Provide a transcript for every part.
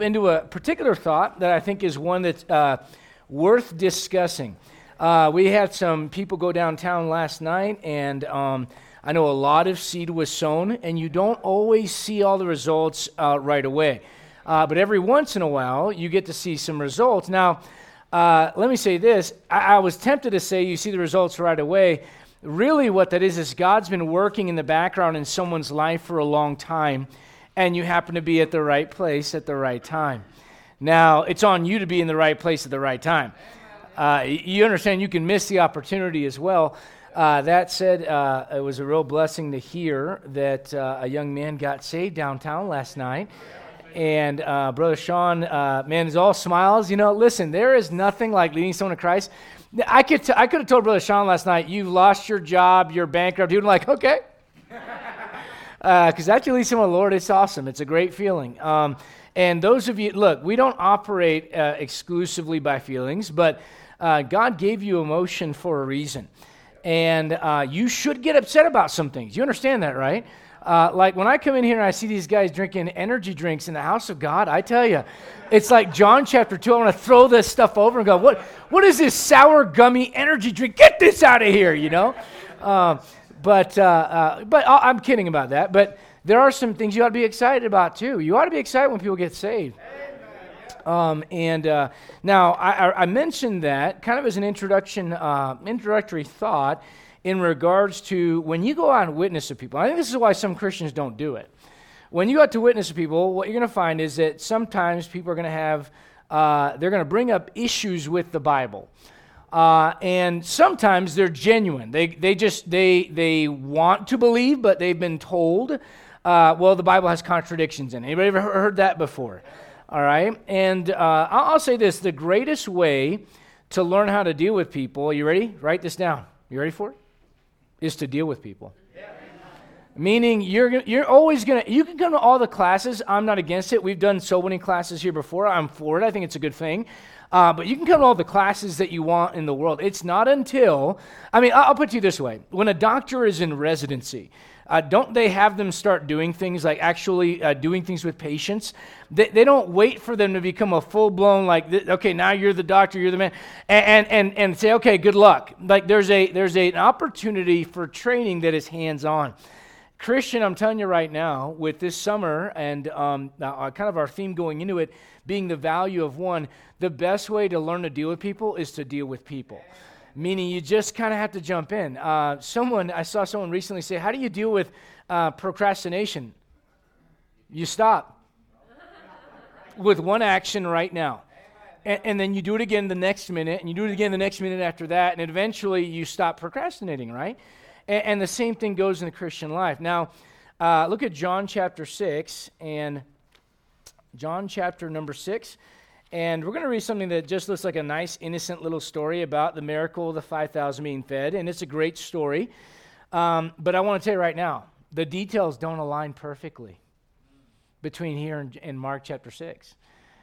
into a particular thought that I think is one that's worth discussing. We had some people go downtown last night, and I know a lot of seed was sown, and you don't always see all the results right away. But every once in a while, you get to see some results. Now, let me say this. I was tempted to say you see the results right away. Really what that is God's been working in the background in someone's life for a long time, and you happen to be at the right place at the right time. Now, it's on you to be in the right place at the right time. You understand you can miss the opportunity as well. That said, it was a real blessing to hear that a young man got saved downtown last night. And Brother Sean, man, is all smiles. You know, listen, there is nothing like leading someone to Christ. I could have told Brother Sean last night, you've lost your job, you're bankrupt. He would have been like, okay. Because after you lead someone to the Lord, it's awesome. It's a great feeling. And those of you, look, we don't operate exclusively by feelings, but God gave you emotion for a reason. And you should get upset about some things. You understand that, right? Like when I come in here and I see these guys drinking energy drinks in the house of God, I tell you, it's like John chapter 2. I want to throw this stuff over and go, what is this sour, gummy energy drink? Get this out of here, you know? But I'm kidding about that. But there are some things you ought to be excited about too. You ought to be excited when people get saved. Now I mentioned that kind of as an introductory thought in regards to when you go out and witness to people. I think this is why some Christians don't do it. When you go out to witness to people, what you're going to find is that sometimes people are going to have, they're going to bring up issues with the Bible. And sometimes they're genuine. They want to believe, but they've been told, well, the Bible has contradictions in it. Anybody ever heard that before? All right. And I'll say this, the greatest way to learn how to deal with people, you ready? Write this down. You ready for it? Is to deal with people. Yeah. Meaning you're always going to, you can come to all the classes. I'm not against it. We've done soul winning classes here before. I'm for it. I think it's a good thing. But you can come to all the classes that you want in the world. It's not until, I'll put it to you this way. When a doctor is in residency, don't they have them start doing things like actually doing things with patients? They don't wait for them to become a full-blown okay, now you're the doctor, you're the man, and say, okay, good luck. Like there's an opportunity for training that is hands-on. Christian, I'm telling you right now, with this summer and kind of our theme going into it being the value of one, the best way to learn to deal with people is to deal with people. Meaning you just kind of have to jump in. I saw someone recently say, how do you deal with procrastination? You stop with one action right now. And then you do it again the next minute, and you do it again the next minute after that, and eventually you stop procrastinating, right? And the same thing goes in the Christian life. Now, look at John chapter 6, and John chapter number 6. And we're going to read something that just looks like a nice, innocent little story about the miracle of the 5,000 being fed, and it's a great story. But I want to tell you right now, the details don't align perfectly between here and Mark chapter 6.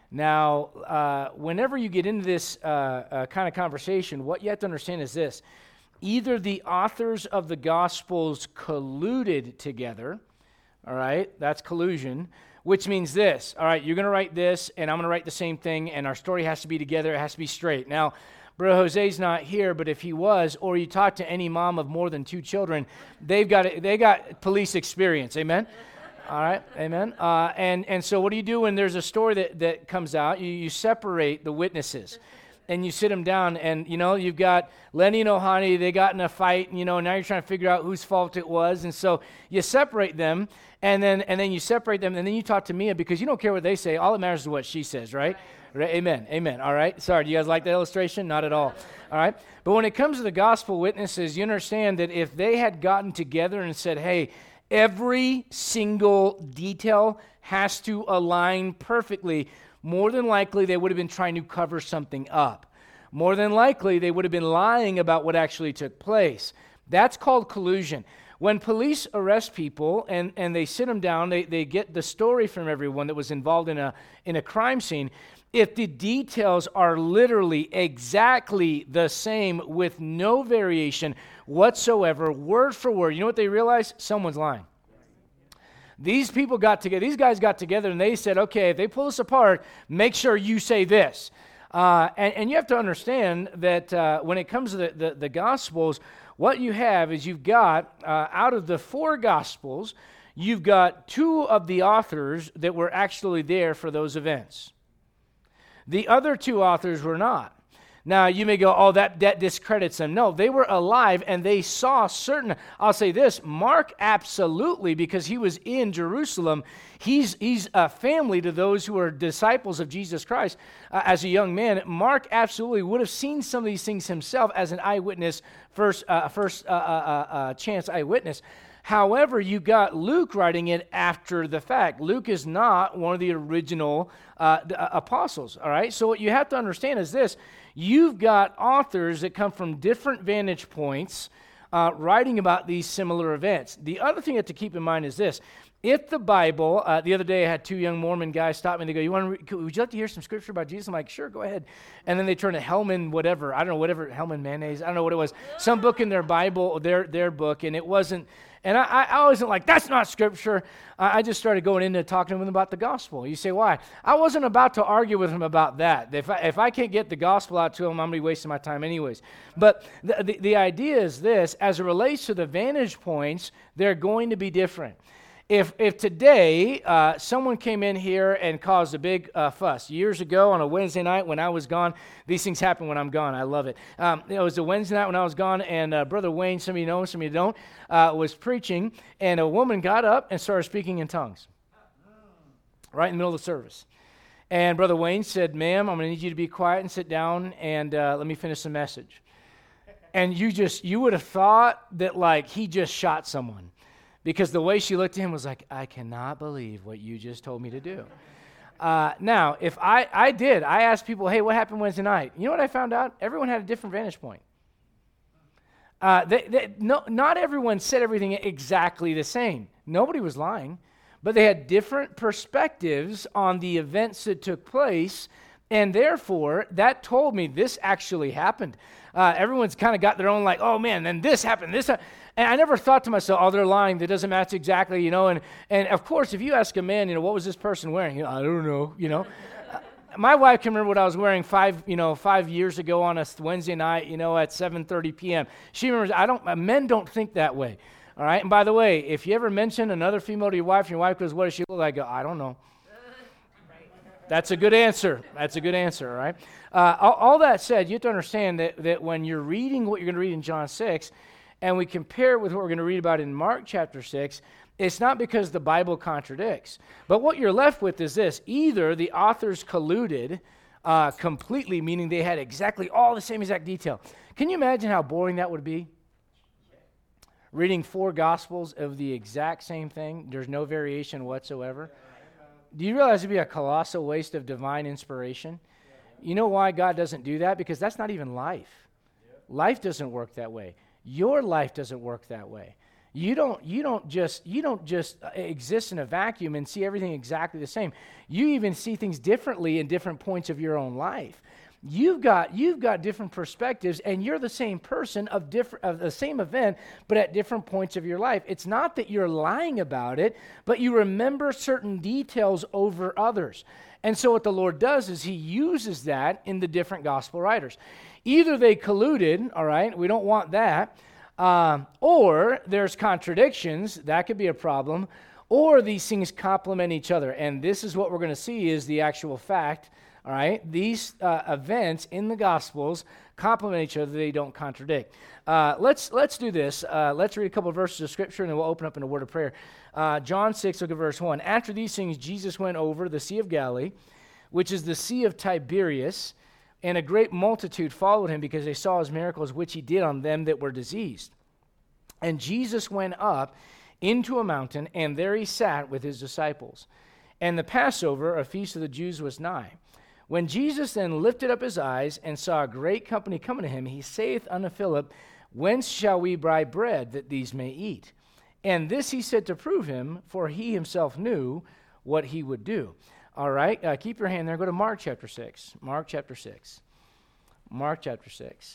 Now, whenever you get into this kind of conversation, what you have to understand is this. Either the authors of the Gospels colluded together, all right, that's collusion, which means this, all right, you're going to write this, and I'm going to write the same thing, and our story has to be together, it has to be straight. Now, Brother Jose's not here, but if he was, or you talk to any mom of more than 2 children, they got police experience, amen? All right, amen? And so what do you do when there's a story that comes out? You separate the witnesses. And you sit them down, and, you've got Lenny and Ohani, they got in a fight, and, now you're trying to figure out whose fault it was, and so you separate them, and then you separate them, and then you talk to Mia, because you don't care what they say, all that matters is what she says, right? Amen, all right? Sorry, do you guys like that illustration? Not at all right? But when it comes to the gospel witnesses, you understand that if they had gotten together and said, hey, every single detail has to align perfectly, more than likely they would have been trying to cover something up. More than likely they would have been lying about what actually took place. That's called collusion. When police arrest people and they sit them down, they get the story from everyone that was involved in a crime scene. If the details are literally exactly the same with no variation whatsoever, word for word, you know what they realize? Someone's lying. These people got together, these guys got together, and they said, okay, if they pull us apart, make sure you say this. And you have to understand that when it comes to the Gospels, what you have is you've got, out of the 4 Gospels, you've got 2 of the authors that were actually there for those events. The other 2 authors were not. Now, you may go, oh, that discredits them. No, they were alive, and they saw certain, I'll say this, Mark absolutely, because he was in Jerusalem, he's a family to those who are disciples of Jesus Christ as a young man. Mark absolutely would have seen some of these things himself as an eyewitness, first chance eyewitness. However, you got Luke writing it after the fact. Luke is not one of the original apostles, all right? So what you have to understand is this. You've got authors that come from different vantage points writing about these similar events. The other thing you have to keep in mind is this. If the Bible, the other day I had 2 young Mormon guys stop me and they go, would you like to hear some scripture about Jesus? I'm like, sure, go ahead. And then they turn to Hellman whatever, I don't know, whatever, Hellman Mayonnaise, I don't know what it was. Some book in their Bible, their book, and it wasn't, and I wasn't like, that's not scripture. I just started going into talking to them about the gospel. You say, why? I wasn't about to argue with them about that. If I can't get the gospel out to them, I'm going to be wasting my time anyways. But the idea is this, as it relates to the vantage points, they're going to be different. If today someone came in here and caused a big fuss, years ago on a Wednesday night when I was gone, these things happen when I'm gone, I love it. It was a Wednesday night when I was gone, and Brother Wayne, some of you know, some of you don't, was preaching, and a woman got up and started speaking in tongues right in the middle of the service. And Brother Wayne said, ma'am, I'm going to need you to be quiet and sit down, and let me finish the message. And you would have thought that like he just shot someone. Because the way she looked at him was like, I cannot believe what you just told me to do. Now, if I asked people, hey, what happened Wednesday night? You know what I found out? Everyone had a different vantage point. Not everyone said everything exactly the same. Nobody was lying. But they had different perspectives on the events that took place. And therefore, that told me this actually happened. Everyone's kind of got their own like, oh man, then this happened, this happened. And I never thought to myself, oh, they're lying. That doesn't match exactly, And of course, if you ask a man, what was this person wearing? I don't know, My wife can remember what I was wearing 5 years ago on a Wednesday night, at 7:30 p.m. She remembers. Men don't think that way, all right? And by the way, if you ever mention another female to your wife, and your wife goes, what does she look like? I go, I don't know. That's a good answer. All right? All that said, you have to understand that when you're reading what you're going to read in John 6, and we compare it with what we're going to read about in Mark chapter 6, it's not because the Bible contradicts. But what you're left with is this. Either the authors colluded completely, meaning they had exactly all the same exact detail. Can you imagine how boring that would be? Reading 4 Gospels of the exact same thing. There's no variation whatsoever. Do you realize it'd be a colossal waste of divine inspiration? You know why God doesn't do that? Because that's not even life. Life doesn't work that way. Your life doesn't work that way. You don't just exist in a vacuum and see everything exactly the same. You even see things differently in different points of your own life. You've got different perspectives, and you're the same person of the same event, but at different points of your life. It's not that you're lying about it, but you remember certain details over others. And so what the Lord does is he uses that in the different gospel writers. Either they colluded, all right, we don't want that, or there's contradictions, that could be a problem, or these things complement each other. And this is what we're going to see is the actual fact. All right, these events in the Gospels complement each other. They don't contradict. Let's do this. Let's read a couple of verses of Scripture, and then we'll open up in a word of prayer. John 6, look at verse 1. After these things, Jesus went over the Sea of Galilee, which is the Sea of Tiberias, and a great multitude followed him because they saw his miracles, which he did on them that were diseased. And Jesus went up into a mountain, and there he sat with his disciples. And the Passover, a feast of the Jews, was nigh. When Jesus then lifted up his eyes and saw a great company coming to him, he saith unto Philip, Whence shall we buy bread that these may eat? And this he said to prove him, for he himself knew what he would do. All right, keep your hand there. Go to Mark chapter 6. Mark chapter 6. Mark chapter 6.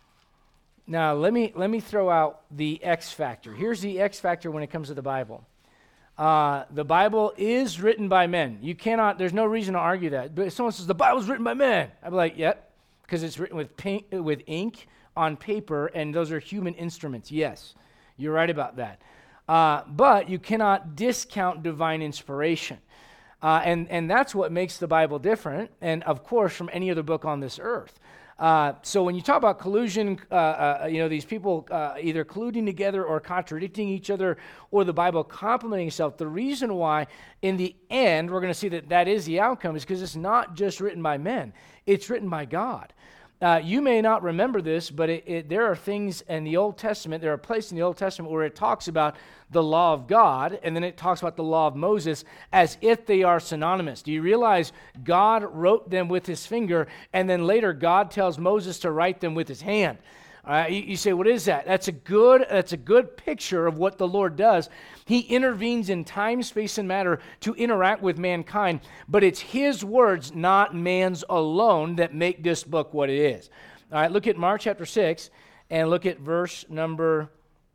Now, let me throw out the X factor. Here's the X factor when it comes to the Bible. The Bible is written by men. You cannot, there's no reason to argue that. But if someone says, the Bible's written by men, I'd be like, yep, because it's written with ink on paper, and those are human instruments. Yes, you're right about that. But you cannot discount divine inspiration. And that's what makes the Bible different, and of course, from any other book on this earth. So when you talk about collusion, these people either colluding together or contradicting each other, or the Bible complementing itself, the reason why in the end we're going to see that is the outcome is because it's not just written by men. It's written by God. You may not remember this, but there are things in the Old Testament, there are places in the Old Testament where it talks about the law of God, and then it talks about the law of Moses as if they are synonymous. Do you realize God wrote them with his finger, and then later God tells Moses to write them with his hand? You say, what is that? That's a good picture of what the Lord does. He intervenes in time, space, and matter to interact with mankind, but it's his words, not man's alone, that make this book what it is. All right, look at Mark chapter 6, and look at verse number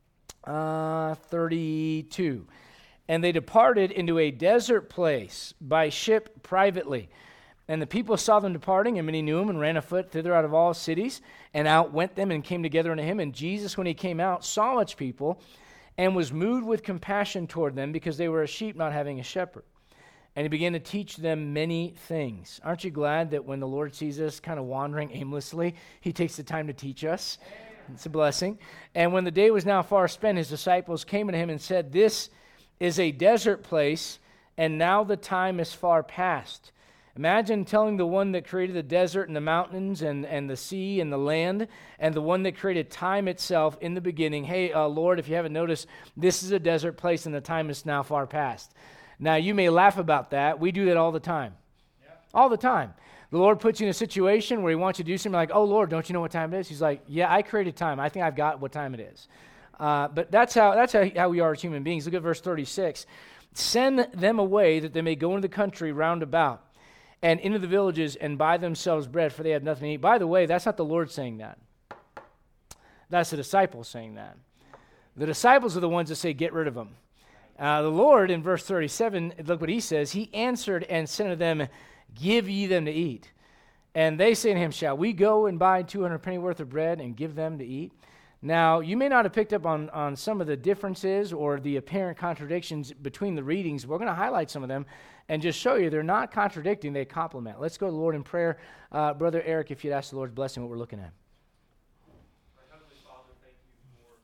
32. And they departed into a desert place by ship privately. And the people saw them departing, and many knew him, and ran afoot thither out of all cities, and out went them, and came together unto him. And Jesus, when he came out, saw much people, and was moved with compassion toward them, because they were as sheep not having a shepherd. And he began to teach them many things. Aren't you glad that when the Lord sees us kind of wandering aimlessly, he takes the time to teach us? It's a blessing. And when the day was now far spent, his disciples came unto him and said, This is a desert place, and now the time is far past. Imagine telling the one that created the desert and the mountains and the sea and the land, and the one that created time itself in the beginning, hey, Lord, if you haven't noticed, this is a desert place and the time is now far past. Now, you may laugh about that. We do that all the time. Yeah. All the time. The Lord puts you in a situation where he wants you to do something like, oh, Lord, don't you know what time it is? He's like, yeah, I created time. I think I've got what time it is. But that's how we are as human beings. Look at verse 36. Send them away that they may go into the country round about, and into the villages, and buy themselves bread, for they have nothing to eat. By the way, that's not the Lord saying that. That's the disciples saying that. The disciples are the ones that say, get rid of them. The Lord, in verse 37, look what he says. He answered and said to them, give ye them to eat. And they say to him, shall we go and buy 200 pennyworth of bread and give them to eat? Now, you may not have picked up on some of the differences or the apparent contradictions between the readings. We're going to highlight some of them and just show you they're not contradicting, they complement. Let's go to the Lord in prayer. Brother Eric, if you'd ask the Lord's blessing, what we're looking at. Heavenly Father, thank you for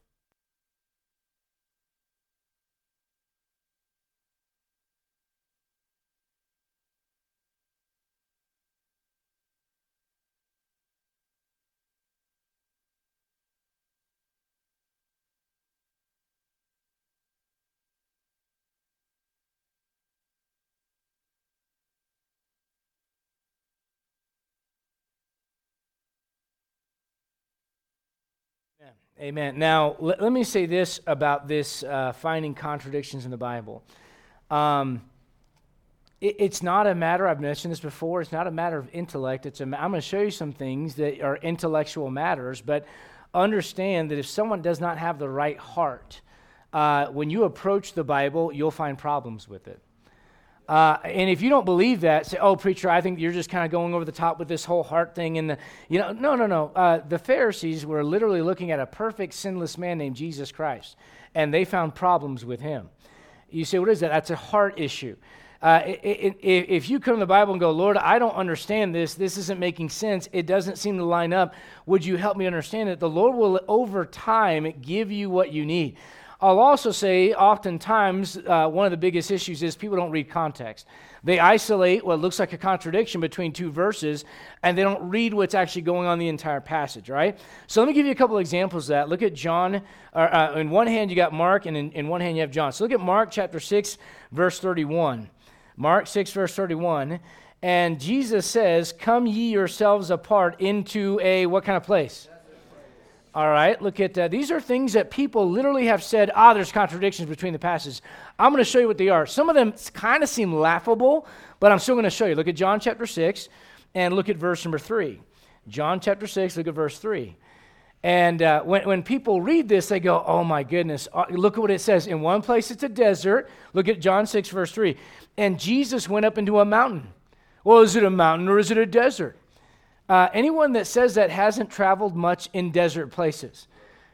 Amen. Now, let me say this about this finding contradictions in the Bible. It's not a matter, I've mentioned this before, it's not a matter of intellect. I'm going to show you some things that are intellectual matters, but understand that if someone does not have the right heart, when you approach the Bible, you'll find problems with it. And if you don't believe that, say, oh, preacher, I think you're just kind of going over the top with this whole heart thing. And no. The Pharisees were literally looking at a perfect, sinless man named Jesus Christ, and they found problems with him. You say, what is that? That's a heart issue. If you come to the Bible and go, Lord, I don't understand this. This isn't making sense. It doesn't seem to line up. Would you help me understand it? The Lord will, over time, give you what you need. I'll also say oftentimes one of the biggest issues is people don't read context. They isolate what looks like a contradiction between two verses, and they don't read what's actually going on in the entire passage, right? So let me give you a couple of examples of that. Look at John. In one hand, you got Mark, and in one hand, you have John. So look at Mark chapter 6, verse 31. Mark 6, verse 31. And Jesus says, come ye yourselves apart into a what kind of place? All right, look at these are things that people literally have said, there's contradictions between the passages. I'm going to show you what they are. Some of them kind of seem laughable, but I'm still going to show you. Look at John chapter 6 and look at verse number 3. John chapter 6, look at verse 3. And when people read this, they go, oh my goodness, look at what it says. In one place it's a desert. Look at John 6, verse 3. And Jesus went up into a mountain. Well, is it a mountain or is it a desert? Anyone that says that hasn't traveled much in desert places.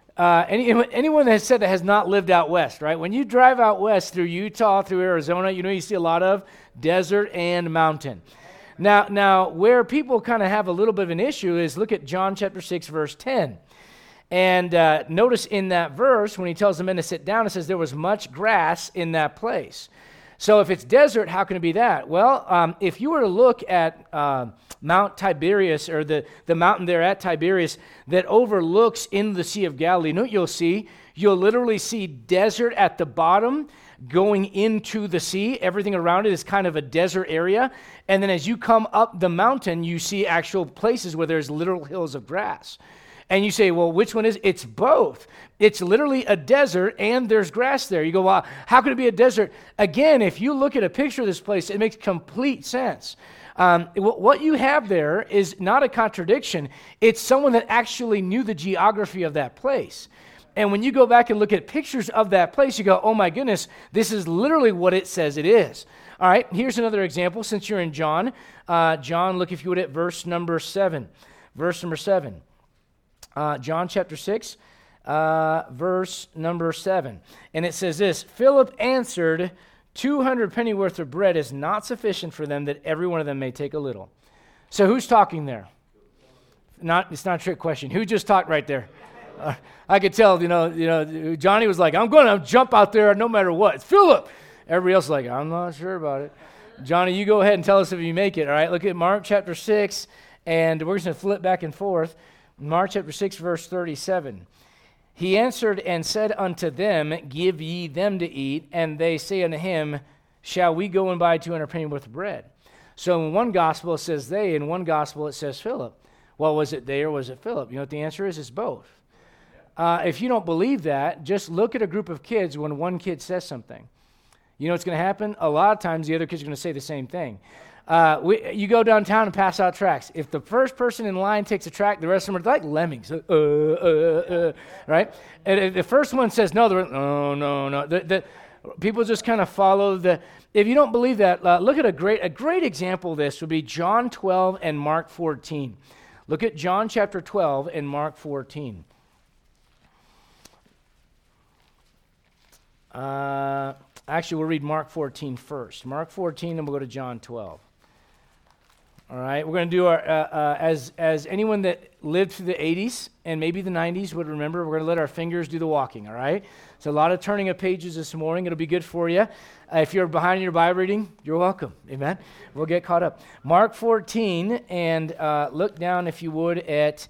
Anyone that has said that has not lived out west, right? When you drive out west through Utah, through Arizona, you see a lot of desert and mountain. Now, where people kind of have a little bit of an issue is look at John chapter 6, verse 10. And notice in that verse, when he tells the men to sit down, it says there was much grass in that place. So if it's desert, how can it be that? Well, if you were to look at Mount Tiberias, or the mountain there at Tiberias that overlooks in the Sea of Galilee, you know what you'll see? You'll literally see desert at the bottom going into the sea. Everything around it is kind of a desert area. And then as you come up the mountain, you see actual places where there's literal hills of grass. And you say, well, which one is it? It's both. It's literally a desert and there's grass there. You go, well, how could it be a desert? Again, if you look at a picture of this place, it makes complete sense. What you have there is not a contradiction. It's someone that actually knew the geography of that place. And when you go back and look at pictures of that place, you go, oh my goodness, this is literally what it says it is. All right, here's another example. Since you're in John, look if you would at verse number 7. Verse number 7. John chapter 6, verse number 7. And it says this, Philip answered, 200 pennyworth of bread is not sufficient for them, that every one of them may take a little. So who's talking there? It's not a trick question. Who just talked right there? I could tell, Johnny was like, I'm going to jump out there no matter what. It's Philip. Everybody else is like, I'm not sure about it. Johnny, you go ahead and tell us if you make it, all right? Look at Mark chapter 6, and we're just going to flip back and forth. Mark chapter 6, verse 37. He answered and said unto them, give ye them to eat. And they say unto him, shall we go and buy 200 pennyworth of bread? So in one gospel it says they, in one gospel it says Philip. Well, was it they or was it Philip? You know what the answer is? It's both. If you don't believe that, just look at a group of kids when one kid says something. You know what's going to happen? A lot of times the other kids are going to say the same thing. You go downtown and pass out tracts. If the first person in line takes a tract, the rest of them are like lemmings, right? And if the first one says no, no. The people just kind of follow the. If you don't believe that, look at a great example of this would be John 12 and Mark 14. Look at John chapter 12 and Mark 14. Actually, we'll read Mark 14 first. Mark 14, and we'll go to John 12. All right, we're going to do our, as anyone that lived through the 80s and maybe the 90s would remember, we're going to let our fingers do the walking, all right? So a lot of turning of pages this morning. It'll be good for you. If you're behind in your Bible reading, you're welcome. Amen? We'll get caught up. Mark 14, and look down, if you would, at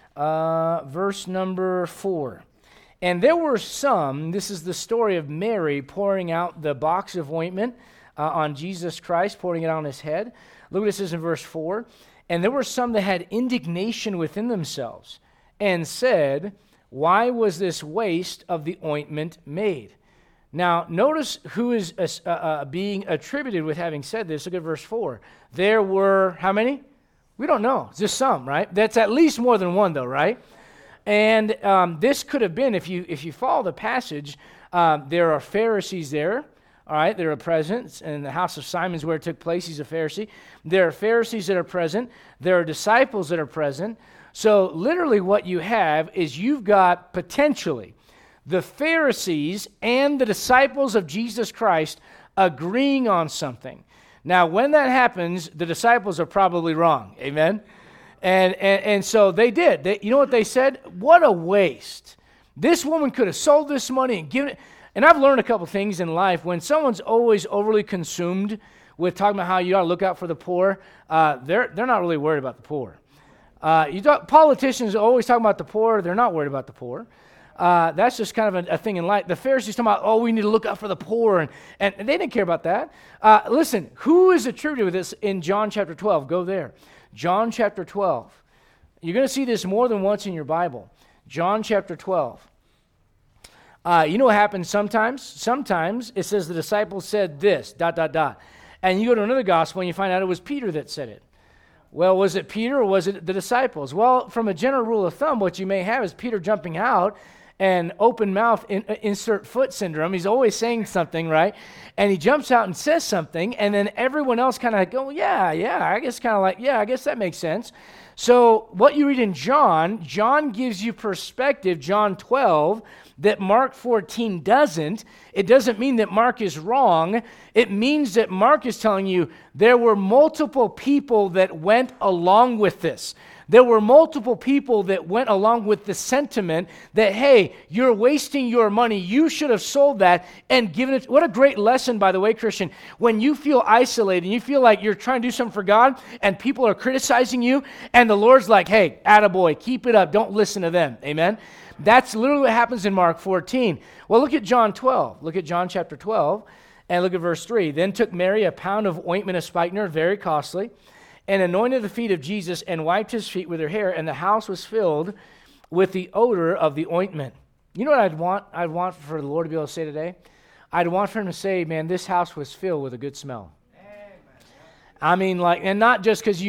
verse number 4. And there were some, this is the story of Mary pouring out the box of ointment on Jesus Christ, pouring it on his head. Look what it says in verse 4. And there were some that had indignation within themselves and said, why was this waste of the ointment made? Now, notice who is being attributed with having said this. Look at verse 4. There were, how many? We don't know. It's just some, right? That's at least more than one, though, right? And this could have been, if you follow the passage, there are Pharisees there. All right, there are present in the house of Simon's where it took place. He's a Pharisee. There are Pharisees that are present. There are disciples that are present. So literally what you have is you've got potentially the Pharisees and the disciples of Jesus Christ agreeing on something. Now, when that happens, the disciples are probably wrong. Amen? And so they did. You know what they said? What a waste. This woman could have sold this money and given it. And I've learned a couple things in life. When someone's always overly consumed with talking about how you ought to look out for the poor, they're not really worried about the poor. Politicians always talking about the poor. They're not worried about the poor. That's just kind of a thing in life. The Pharisees talking about, we need to look out for the poor. And they didn't care about that. Listen, who is attributed with this in John chapter 12? Go there. John chapter 12. You're going to see this more than once in your Bible. John chapter 12. You know what happens sometimes? Sometimes it says the disciples said this, ... And you go to another gospel and you find out it was Peter that said it. Well, was it Peter or was it the disciples? Well, from a general rule of thumb, what you may have is Peter jumping out and open mouth, insert foot syndrome. He's always saying something, right? And he jumps out and says something, and then everyone else kind of go, yeah, I guess kind of like, yeah, I guess that makes sense. So what you read in John gives you perspective, John 12, that Mark 14 doesn't. It doesn't mean that Mark is wrong. It means that Mark is telling you there were multiple people that went along with this. There were multiple people that went along with the sentiment that, hey, you're wasting your money. You should have sold that and given it. What a great lesson, by the way, Christian. When you feel isolated and you feel like you're trying to do something for God and people are criticizing you and the Lord's like, hey, attaboy, keep it up. Don't listen to them. Amen? That's literally what happens in Mark 14. Well, look at John 12. Look at John chapter 12 and look at verse 3. Then took Mary a pound of ointment of spikenard, very costly, and anointed the feet of Jesus and wiped his feet with her hair, and the house was filled with the odor of the ointment. You know what I'd want? I'd want for the Lord to be able to say today? I'd want for him to say, man, this house was filled with a good smell. I mean, like, and not just because,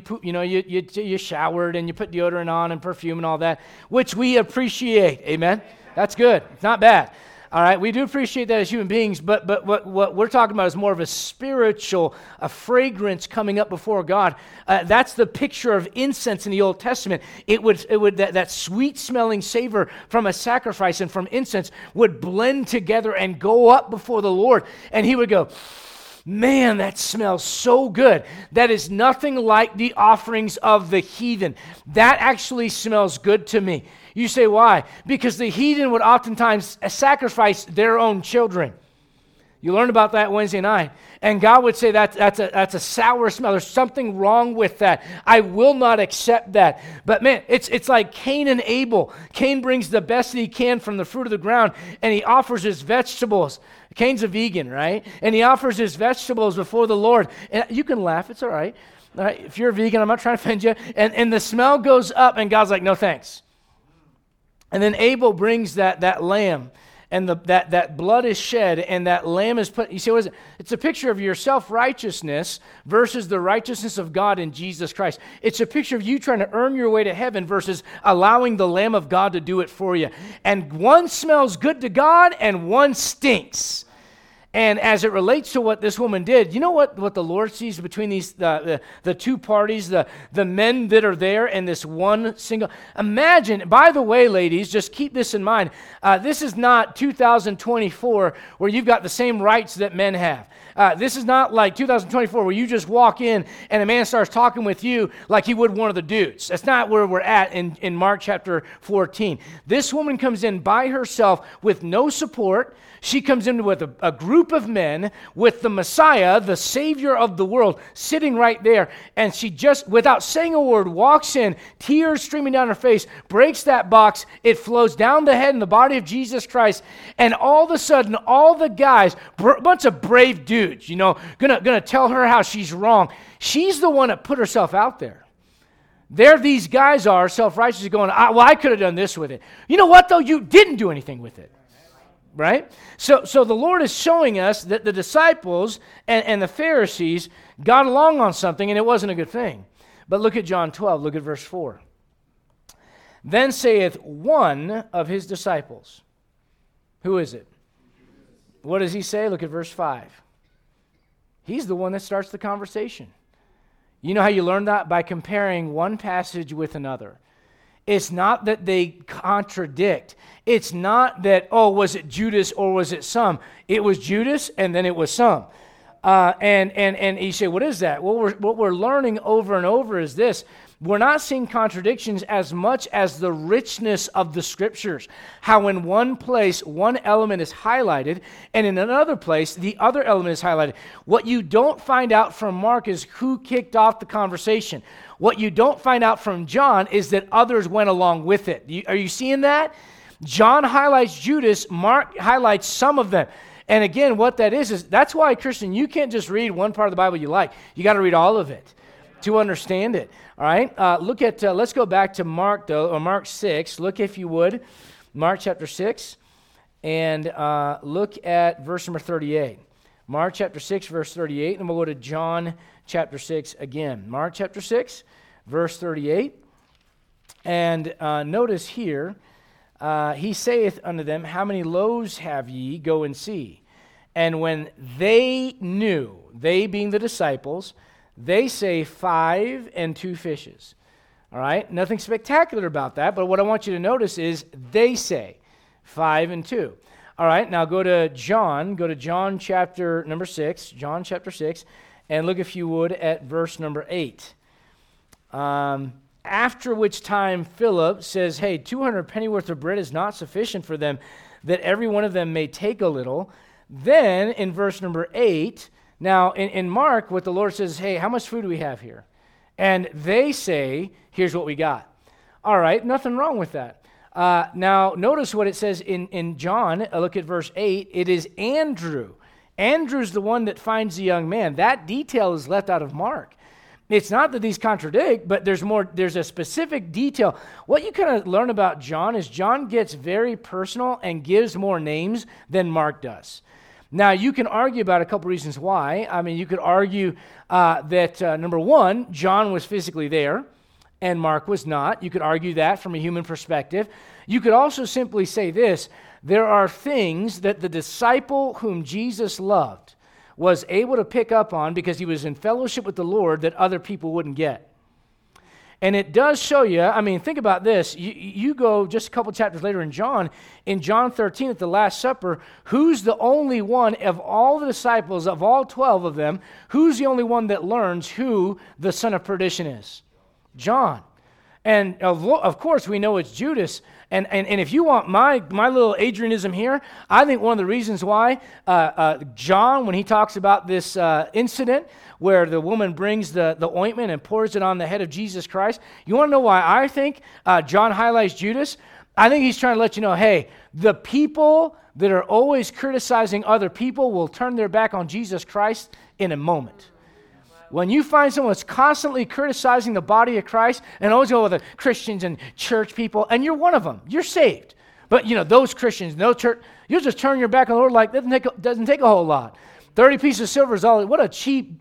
you showered and you put deodorant on and perfume and all that, which we appreciate. Amen? That's good. It's not bad. All right, we do appreciate that as human beings, but what we're talking about is more of a spiritual, a fragrance coming up before God. That's the picture of incense in the Old Testament. It would that sweet-smelling savor from a sacrifice and from incense would blend together and go up before the Lord, and he would go, man, that smells so good. That is nothing like the offerings of the heathen. That actually smells good to me. You say, why? Because the heathen would oftentimes sacrifice their own children. You learned about that Wednesday night. And God would say that's a sour smell. There's something wrong with that. I will not accept that. But man, it's like Cain and Abel. Cain brings the best that he can from the fruit of the ground, and he offers his vegetables. Cain's a vegan, right? And he offers his vegetables before the Lord. And you can laugh. It's all right. All right, if you're a vegan, I'm not trying to offend you. And the smell goes up, and God's like, no thanks. And then Abel brings that lamb, and that blood is shed, and that lamb is put. You see, what is it? It's a picture of your self-righteousness versus the righteousness of God in Jesus Christ. It's a picture of you trying to earn your way to heaven versus allowing the Lamb of God to do it for you. And one smells good to God, and one stinks. And as it relates to what this woman did, you know what the Lord sees between these the two parties, the men that are there and this one single. Imagine, by the way, ladies, just keep this in mind. This is not 2024 where you've got the same rights that men have. This is not like 2024 where you just walk in and a man starts talking with you like he would one of the dudes. That's not where we're at in Mark chapter 14. This woman comes in by herself with no support. She comes in with a group of men with the Messiah, the Savior of the world, sitting right there. And she just, without saying a word, walks in, tears streaming down her face, breaks that box. It flows down the head and the body of Jesus Christ. And all of a sudden, all the guys, a bunch of brave dudes, gonna tell her how she's wrong. She's the one that put herself out there. There these guys are, self-righteous, going, I could have done this with it. You know what, though? You didn't do anything with it. Right? So the Lord is showing us that the disciples and the Pharisees got along on something, and it wasn't a good thing. But look at John 12. Look at verse 4. Then saith one of his disciples. Who is it? What does he say? Look at verse 5. He's the one that starts the conversation. You know how you learn that? By comparing one passage with another. It's not that they contradict. It's not that, was it Judas or was it some? It was Judas and then it was some. And you say, what is that? Well, what we're learning over and over is this. We're not seeing contradictions as much as the richness of the Scriptures. How in one place, one element is highlighted, and in another place, the other element is highlighted. What you don't find out from Mark is who kicked off the conversation. What you don't find out from John is that others went along with it. Are you seeing that? John highlights Judas, Mark highlights some of them. And again, what that is that's why, Christian, you can't just read one part of the Bible you like. You got to read all of it to understand it. All right? Let's go back to Mark, though, or Mark 6. Look, if you would, Mark chapter 6, and look at verse number 38. Mark chapter 6, verse 38, and we'll go to John chapter 6 again. Mark chapter 6, verse 38. And notice here, he saith unto them, How many loaves have ye? Go and see. And when they knew, they being the disciples, they say 5 and 2 fishes. All right? Nothing spectacular about that, but what I want you to notice is they say 5 and 2. All right, now go to John chapter number 6, John chapter 6, and look, if you would, at verse number 8. After which time Philip says, hey, 200 pennyworth of bread is not sufficient for them, that every one of them may take a little. Then in verse number 8, now in Mark, what the Lord says, hey, how much food do we have here? And they say, here's what we got. All right, nothing wrong with that. Now, notice what it says in John. Look at verse 8. It is Andrew. Andrew's the one that finds the young man. That detail is left out of Mark. It's not that these contradict, but there's a specific detail. What you kind of learn about John is John gets very personal and gives more names than Mark does. Now, you can argue about a couple reasons why. I mean, you could argue that, number one, John was physically there, and Mark was not. You could argue that from a human perspective. You could also simply say this: there are things that the disciple whom Jesus loved was able to pick up on because he was in fellowship with the Lord that other people wouldn't get. And it does show you, I mean, think about this. You go just a couple chapters later in John 13 at the Last Supper, who's the only one of all the disciples, of all 12 of them, who's the only one that learns who the son of perdition is? John. And of course, we know it's Judas. And if you want my little Adrianism here, I think one of the reasons why John, when he talks about this incident where the woman brings the ointment and pours it on the head of Jesus Christ, you want to know why I think John highlights Judas? I think he's trying to let you know, hey, the people that are always criticizing other people will turn their back on Jesus Christ in a moment. When you find someone that's constantly criticizing the body of Christ and always go with the Christians and church people, and you're one of them, you're saved. But, those Christians, no church, you'll just turn your back on the Lord like it doesn't take a whole lot. 30 pieces of silver is all, what a cheap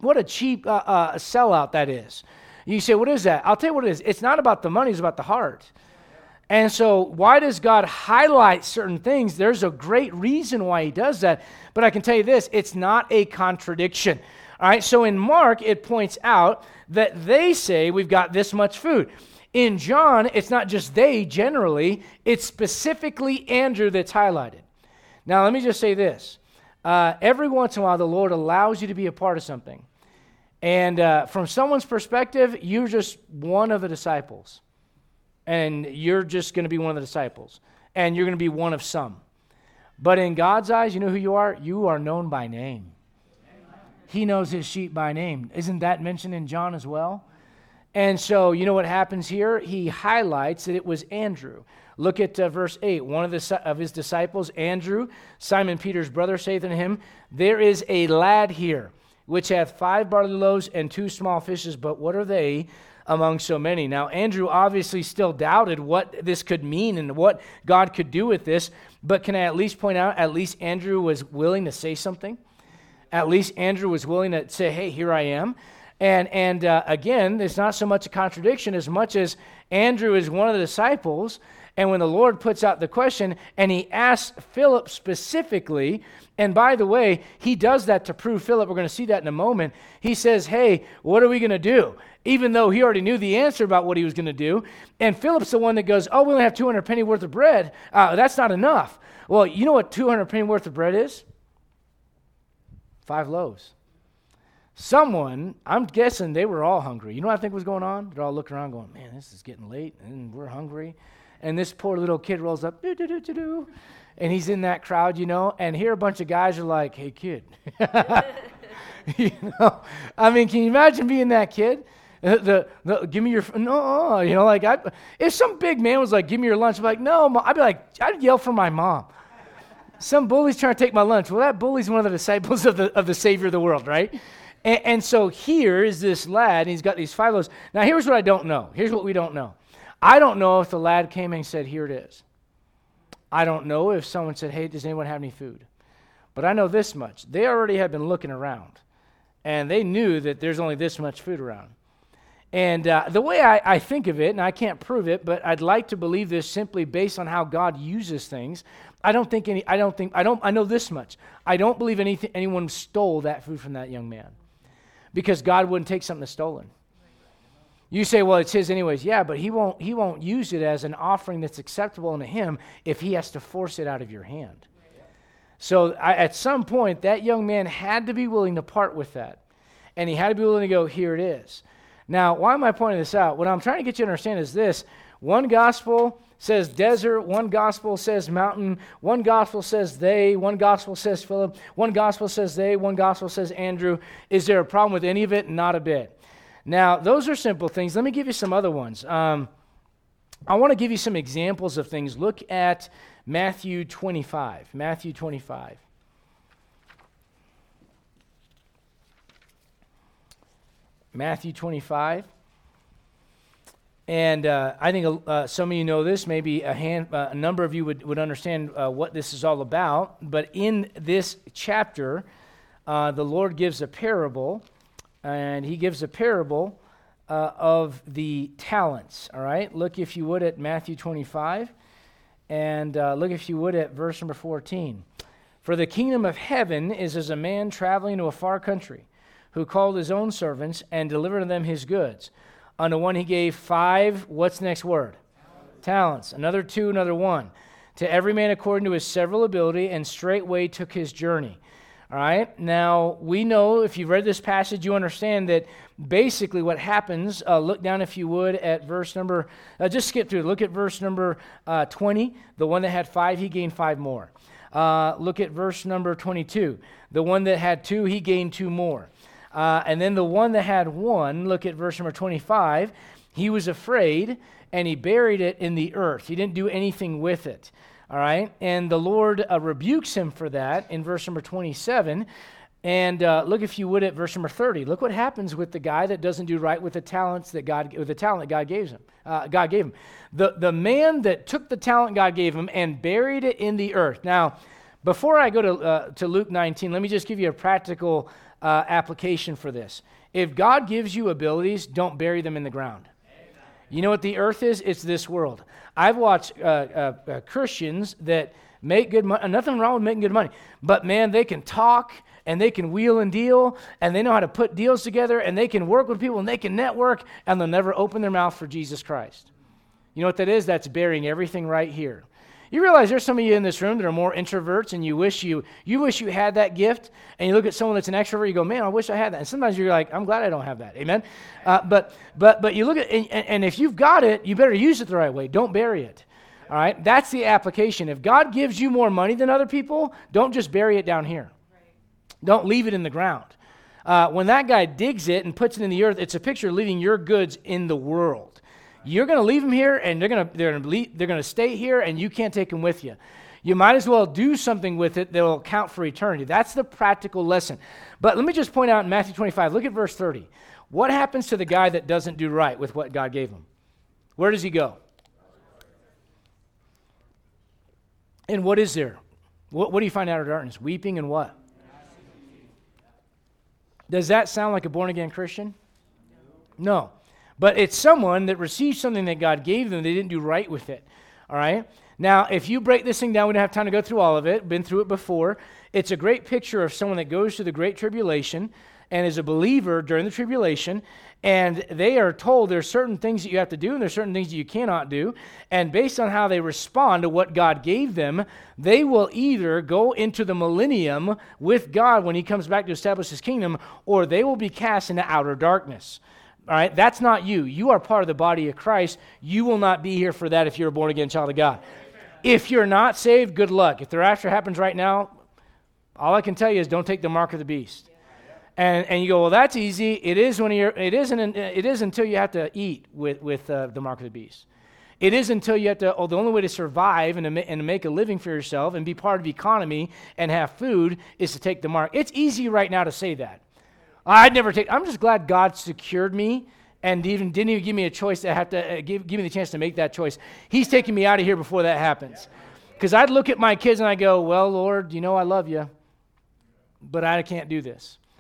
sellout that is. You say, what is that? I'll tell you what it is. It's not about the money, it's about the heart. And so why does God highlight certain things? There's a great reason why he does that. But I can tell you this, it's not a contradiction. All right, so in Mark, it points out that they say we've got this much food. In John, it's not just they generally, it's specifically Andrew that's highlighted. Now, let me just say this. Every once in a while, the Lord allows you to be a part of something. And from someone's perspective, you're just one of the disciples. And you're just going to be one of the disciples. And you're going to be one of some. But in God's eyes, you know who you are? You are known by name. He knows his sheep by name. Isn't that mentioned in John as well? And so, you know what happens here? He highlights that it was Andrew. Look at verse 8. One of his disciples, Andrew, Simon Peter's brother, saith unto him, There is a lad here, which hath 5 barley loaves and 2 small fishes, but what are they among so many? Now, Andrew obviously still doubted what this could mean and what God could do with this, but can I at least point out, at least Andrew was willing to say something? At least Andrew was willing to say, hey, here I am. And again, it's not so much a contradiction as much as Andrew is one of the disciples. And when the Lord puts out the question and he asks Philip specifically, and by the way, he does that to prove Philip, we're going to see that in a moment. He says, hey, what are we going to do? Even though he already knew the answer about what he was going to do. And Philip's the one that goes, we only have 200 penny worth of bread. That's not enough. Well, you know what 200 penny worth of bread is? 5 loaves. Someone, I'm guessing they were all hungry. You know what I think was going on? They're all looking around going, man, this is getting late, and we're hungry. And this poor little kid rolls up, do-do-do-do-do, and he's in that crowd, and here a bunch of guys are like, hey, kid. I mean, can you imagine being that kid? Give me your, no, if some big man was like, give me your lunch, I'm like, no, I'd yell for my mom. Some bully's trying to take my lunch. Well, that bully's one of the disciples of the Savior of the world, right? And so here is this lad, and he's got these 5 loaves. Now, here's what I don't know. Here's what we don't know. I don't know if the lad came and said, here it is. I don't know if someone said, hey, does anyone have any food? But I know this much. They already had been looking around. and they knew that there's only this much food around. And the way I think of it, and I can't prove it, but I'd like to believe this simply based on how God uses things. I know this much. I don't believe anyone stole that food from that young man, because God wouldn't take something that's stolen. You say, well, it's his anyways. Yeah, but he won't use it as an offering that's acceptable unto him if he has to force it out of your hand. So at some point, that young man had to be willing to part with that. And he had to be willing to go, here it is. Now, why am I pointing this out? What I'm trying to get you to understand is this. One gospel says desert, one gospel says mountain, one gospel says they, one gospel says Philip, one gospel says they, one gospel says Andrew. Is there a problem with any of it? Not a bit. Now, those are simple things. Let me give you some other ones. I want to give you some examples of things. Look at Matthew 25. Matthew 25. Matthew 25. And I think some of you know this. Maybe a number of you would understand what this is all about. But in this chapter, the Lord gives a parable, and he gives a parable of the talents. All right? Look, if you would, at Matthew 25, and look, if you would, at verse number 14. For the kingdom of heaven is as a man traveling to a far country, who called his own servants and delivered to them his goods. Unto one he gave 5, what's the next word? Talents. Another 2, another 1. To every man according to his several ability, and straightway took his journey. All right? Now, we know, if you've read this passage, you understand that basically what happens, look down, if you would, at verse number, just skip through it. Look at verse number 20. The one that had 5, he gained 5 more. Look at verse number 22. The one that had 2, he gained 2 more. And then the one that had 1, look at verse number 25, he was afraid, and he buried it in the earth. He didn't do anything with it. All right? And the Lord rebukes him for that in verse number 27. And look, if you would, at verse number 30. Look what happens with the guy that doesn't do right with the talent that God gave him. God gave him. The man that took the talent God gave him and buried it in the earth. Now, before I go to Luke 19, let me just give you a practical application for this. If God gives you abilities, don't bury them in the ground. Amen. You know what the earth is? It's this world. I've watched Christians that make good money. Nothing wrong with making good money. But man, they can talk, and they can wheel and deal, and they know how to put deals together, and they can work with people, and they can network, and they'll never open their mouth for Jesus Christ. You know what that is? That's burying everything right here. You realize there's some of you in this room that are more introverts, and you wish you had that gift, and you look at someone that's an extrovert, you go, man, I wish I had that. And sometimes you're like, I'm glad I don't have that. Amen? But you look at, and if you've got it, you better use it the right way. Don't bury it. All right? That's the application. If God gives you more money than other people, don't just bury it down here. Don't leave it in the ground. When that guy digs it and puts it in the earth, it's a picture of leaving your goods in the world. You're going to leave them here, and they're going to stay here, and you can't take them with you. You might as well do something with it that will count for eternity. That's the practical lesson. But let me just point out in Matthew 25, look at verse 30. What happens to the guy that doesn't do right with what God gave him? Where does he go? And what is there? What do you find out of darkness? Weeping and what? Does that sound like a born-again Christian? No. But it's someone that received something that God gave them. They didn't do right with it. All right? Now, if you break this thing down, we don't have time to go through all of it. Been through it before. It's a great picture of someone that goes through the Great Tribulation and is a believer during the tribulation, and they are told there's certain things that you have to do and there's certain things that you cannot do, and based on how they respond to what God gave them, they will either go into the millennium with God when he comes back to establish his kingdom, or they will be cast into outer darkness. All right, that's not you. You are part of the body of Christ. You will not be here for that if you're a born-again child of God. If you're not saved, good luck. If the rapture happens right now, all I can tell you is don't take the mark of the beast. And you go, well, that's easy. It is until you have to eat with the mark of the beast. It is until you have to. The only way to survive and to make a living for yourself and be part of the economy and have food is to take the mark. It's easy right now to say that. I'm just glad God secured me and didn't even give me a choice to have to give me the chance to make that choice. He's taking me out of here before that happens. Because I'd look at my kids and I go, well, Lord, you know I love you, but I can't do this.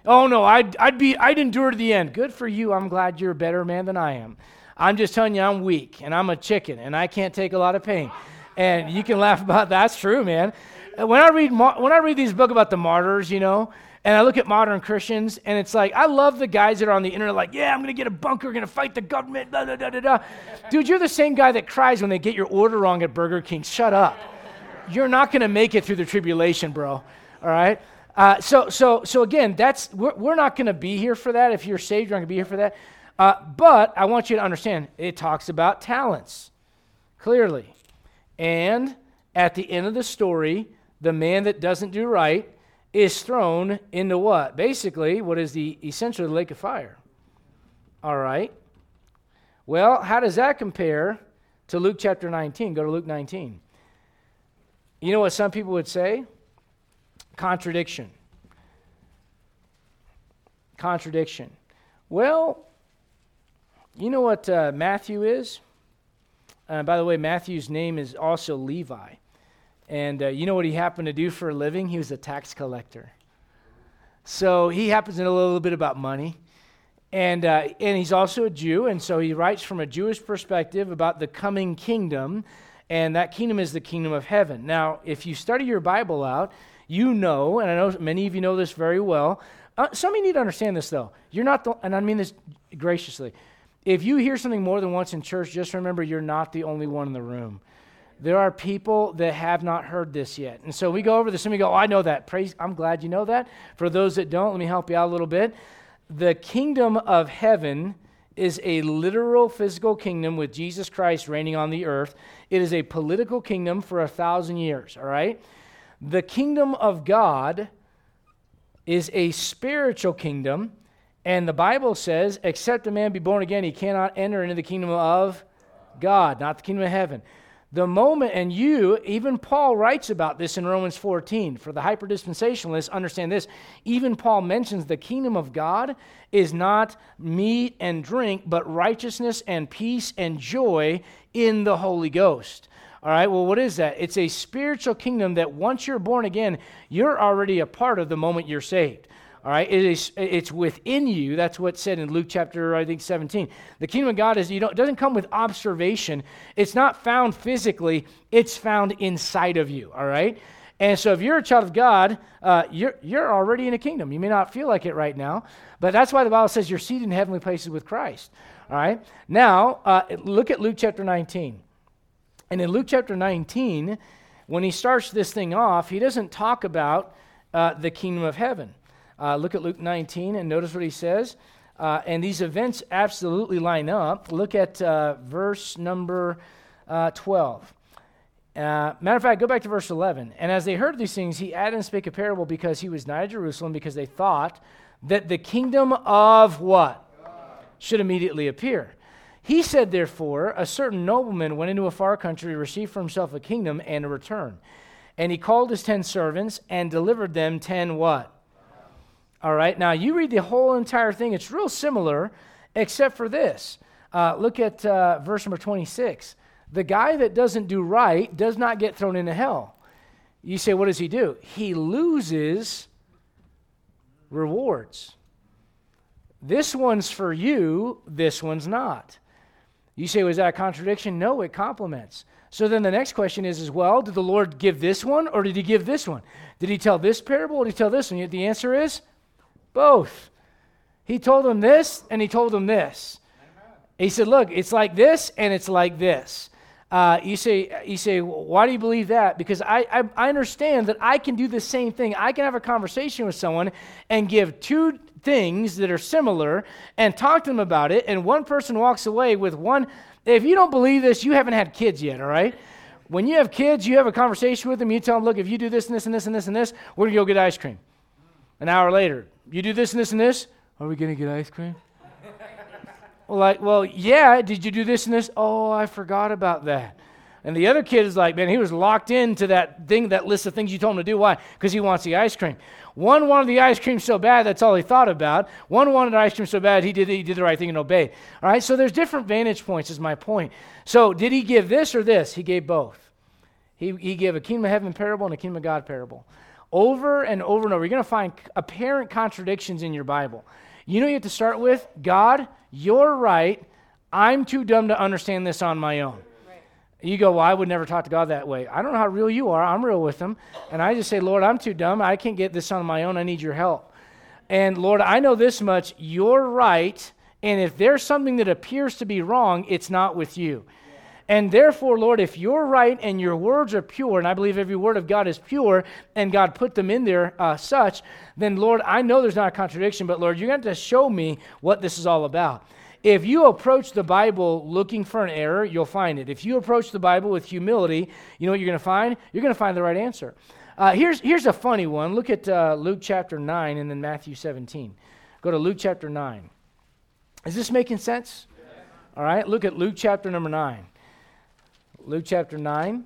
Oh no, I'd endure to the end. Good for you. I'm glad you're a better man than I am. I'm just telling you, I'm weak and I'm a chicken and I can't take a lot of pain. And you can laugh about that. That's true, man. When I read these books about the martyrs, and I look at modern Christians, and it's like, I love the guys that are on the internet like, yeah, I'm going to get a bunker, going to fight the government, blah, blah, blah, blah, blah. Dude, you're the same guy that cries when they get your order wrong at Burger King. Shut up. You're not going to make it through the tribulation, bro. All right? So again, we're not going to be here for that. If you're saved, you're not going to be here for that. But I want you to understand, it talks about talents, clearly. And at the end of the story, the man that doesn't do right is thrown into what? Basically, what is essentially the lake of fire. All right. Well, how does that compare to Luke chapter 19? Go to Luke 19. You know what some people would say? Contradiction. Contradiction. Well, you know what Matthew is? By the way, Matthew's name is also Levi. And you know what he happened to do for a living? He was a tax collector. So he happens to know a little bit about money. And he's also a Jew, and so he writes from a Jewish perspective about the coming kingdom, and that kingdom is the kingdom of heaven. Now, if you study your Bible out, you know, and I know many of you know this very well, some of you need to understand this, though. You're not, and I mean this graciously, if you hear something more than once in church, just remember you're not the only one in the room. There are people that have not heard this yet. And so we go over this and we go, oh, I know that. Praise, I'm glad you know that. For those that don't, let me help you out a little bit. The kingdom of heaven is a literal physical kingdom with Jesus Christ reigning on the earth. It is a political kingdom for 1,000 years, all right? The kingdom of God is a spiritual kingdom, and the Bible says, except a man be born again, he cannot enter into the kingdom of God, not the kingdom of heaven. The moment, and even Paul writes about this in Romans 14. For the hyperdispensationalists, understand this. Even Paul mentions the kingdom of God is not meat and drink, but righteousness and peace and joy in the Holy Ghost. All right, well, what is that? It's a spiritual kingdom that once you're born again, you're already a part of the moment you're saved. All right, it's within you. That's what's said in Luke chapter, I think, 17. The kingdom of God it doesn't come with observation. It's not found physically. It's found inside of you, all right? And so if you're a child of God, you're already in a kingdom. You may not feel like it right now, but that's why the Bible says you're seated in heavenly places with Christ, all right? Now, look at Luke chapter 19. And in Luke chapter 19, when he starts this thing off, he doesn't talk about the kingdom of heaven. Look at Luke 19 and notice what he says. And these events absolutely line up. Look at verse number 12. Matter of fact, go back to verse 11. And as they heard these things, he added and spake a parable because he was nigh Jerusalem, because they thought that the kingdom of what? God should immediately appear. He said, therefore, a certain nobleman went into a far country, received for himself a kingdom and a return. And he called his 10 servants and delivered them 10 what? All right, now you read the whole entire thing. It's real similar, except for this. Look at verse number 26. The guy that doesn't do right does not get thrown into hell. You say, what does he do? He loses rewards. This one's for you, this one's not. You say, was that a contradiction? No, it complements. So then the next question is well, did the Lord give this one or did he give this one? Did he tell this parable or did he tell this one? Yet the answer is both. He told them this and he told them this. Amen. He said, look, it's like this and it's like this. You say, why do you believe that? Because I understand that I can do the same thing. I can have a conversation with someone and give two things that are similar and talk to them about it, and one person walks away with one. If you don't believe this, you haven't had kids yet, all right? When you have kids, you have a conversation with them, you tell them, look, if you do this and this and this and this and this, we're going to go get ice cream. An hour later, you do this and this and this, are we going to get ice cream? Well, yeah, did you do this and this? Oh, I forgot about that. And the other kid is like, man, he was locked into that thing, that list of things you told him to do. Why? Because he wants the ice cream. One wanted the ice cream so bad, that's all he thought about. One wanted the ice cream so bad, he did the right thing and obeyed. All right, so there's different vantage points is my point. So did he give this or this? He gave both. He gave a kingdom of heaven parable and a kingdom of God parable. over and over and over. You're going to find apparent contradictions in your Bible. You know you have to start with, God, you're right. I'm too dumb to understand this on my own. You go, well, I would never talk to God that way. I don't know how real you are. I'm real with him. And I just say, Lord, I'm too dumb. I can't get this on my own. I need your help. And Lord, I know this much. You're right. And if there's something that appears to be wrong, it's not with you. And therefore, Lord, if you're right and your words are pure, and I believe every word of God is pure, and God put them in there such, then Lord, I know there's not a contradiction, but Lord, you're going to have to show me what this is all about. If you approach the Bible looking for an error, you'll find it. If you approach the Bible with humility, you know what you're going to find? You're going to find the right answer. Here's a funny one. Look at Luke chapter 9 and then Matthew 17. Go to Luke chapter 9. Is this making sense? Yeah. All right, look at Luke chapter number 9. Luke chapter 9.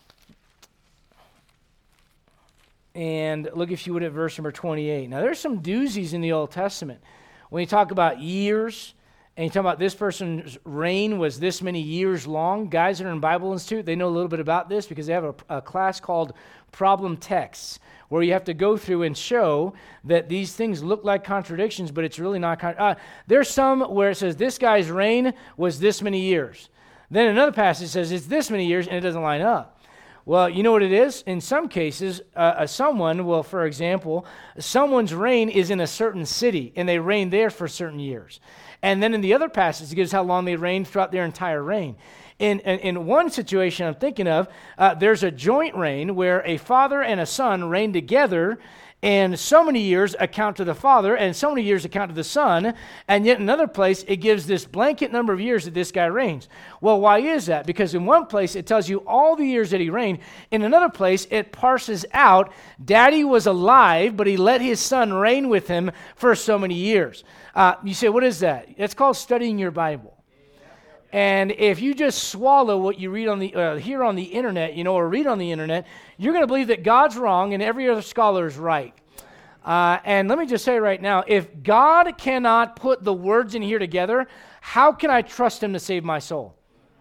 And look, if you would, at verse number 28. Now, there's some doozies in the Old Testament. When you talk about years, and you talk about this person's reign was this many years long, guys that are in Bible Institute, they know a little bit about this because they have a class called Problem Texts, where you have to go through and show that these things look like contradictions, but it's really not. There's some where it says this guy's reign was this many years. Then another passage says it's this many years, and it doesn't line up. Well, you know what it is? In some cases, someone will, for example, someone's reign is in a certain city, and they reign there for certain years. And then in the other passage, it gives how long they reigned throughout their entire reign. In one situation I'm thinking of, there's a joint reign where a father and a son reign together, and so many years account to the father, and so many years account to the son, and yet in another place, it gives this blanket number of years that this guy reigns. Well, why is that? Because in one place, it tells you all the years that he reigned. In another place, it parses out, Daddy was alive, but he let his son reign with him for so many years. You say, what is that? It's called studying your Bible. And if you just swallow what you read on the hear on the internet, or read on the internet, you're going to believe that God's wrong and every other scholar is right. And let me just say right now, if God cannot put the words in here together, how can I trust him to save my soul?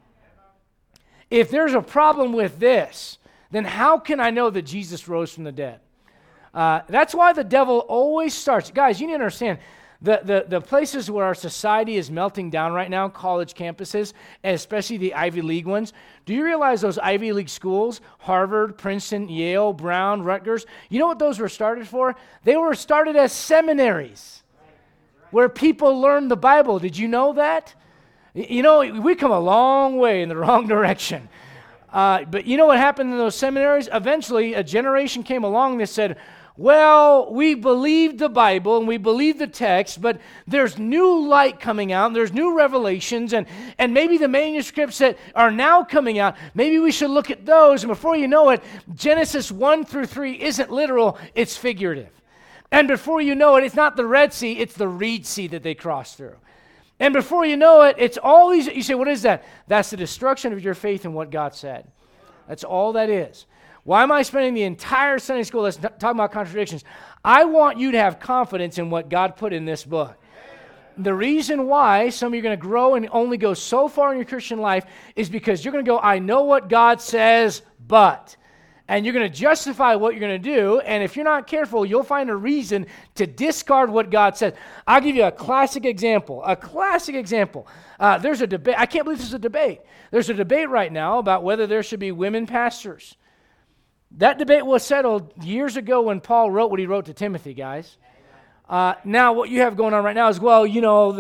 If there's a problem with this, then how can I know that Jesus rose from the dead? That's why the devil always starts. Guys, you need to understand, the places where our society is melting down right now, college campuses, and especially the Ivy League ones, do you realize those Ivy League schools, Harvard, Princeton, Yale, Brown, Rutgers, you know what those were started for? They were started as seminaries where people learned the Bible. Did you know that? We come a long way in the wrong direction. But you know what happened in those seminaries? Eventually, a generation came along that said, well, we believe the Bible and we believe the text, but there's new light coming out, and there's new revelations, and maybe the manuscripts that are now coming out, maybe we should look at those. And before you know it, Genesis 1 through 3 isn't literal, it's figurative. And before you know it, it's not the Red Sea, it's the Reed Sea that they crossed through. And before you know it, it's all these, you say, what is that? That's the destruction of your faith in what God said. That's all that is. Why am I spending the entire Sunday school lesson talking about contradictions? I want you to have confidence in what God put in this book. The reason why some of you are going to grow and only go so far in your Christian life is because you're going to go, I know what God says, but. And you're going to justify what you're going to do, and if you're not careful, you'll find a reason to discard what God says. I'll give you a classic example. There's a debate. I can't believe this is a debate. There's a debate right now about whether there should be women pastors. That debate was settled years ago when Paul wrote what he wrote to Timothy, guys. Now, what you have going on right now is, well,